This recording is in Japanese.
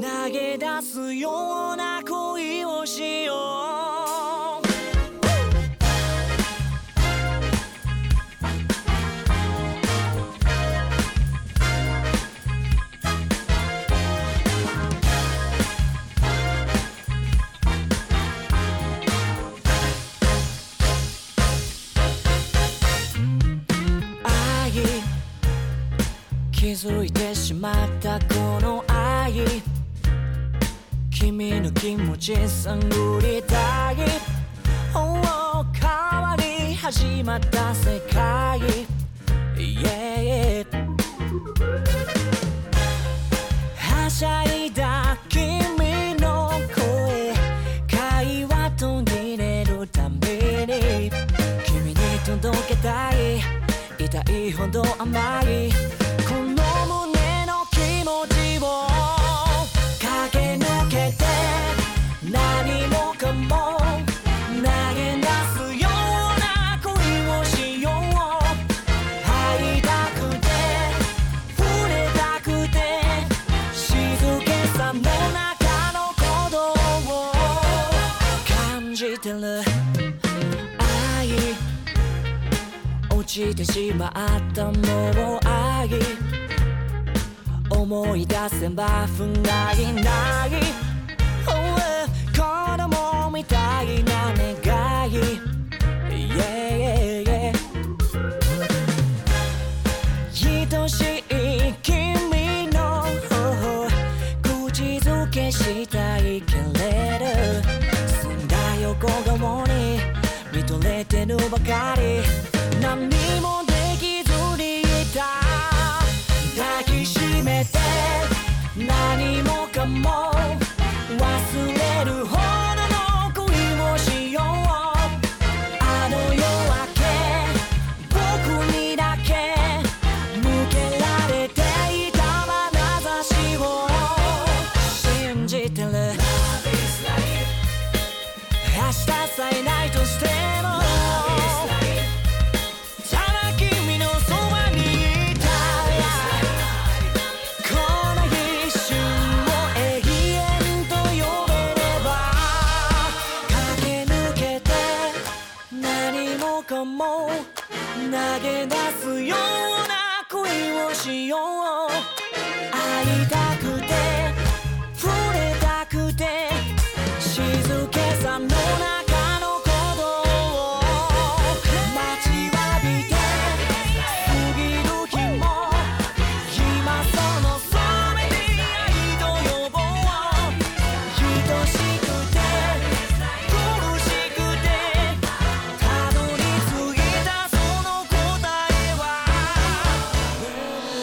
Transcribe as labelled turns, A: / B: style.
A: 投げ出すような恋をしよう。気づいてしまったこの愛、君の気持ち探りたい。Oh、変わり始まった世界、yeah、はしゃいだ君の声、会話途切れるたびに君に届けたい。痛いほど甘いこの胸の気持ちを駆け抜けて、何もかも投げ出すような恋をしよう。会いたくて触れたくて、静けさの中の鼓動を感じてる。落ちてしまったもう愛、思い出せば不甲斐ない。Oh、子供みたいな願い、yeah、愛しい君の口づけしたいけれど、澄んだ横顔に見とれてるばかり。何もできずにいた、抱きしめて何もかも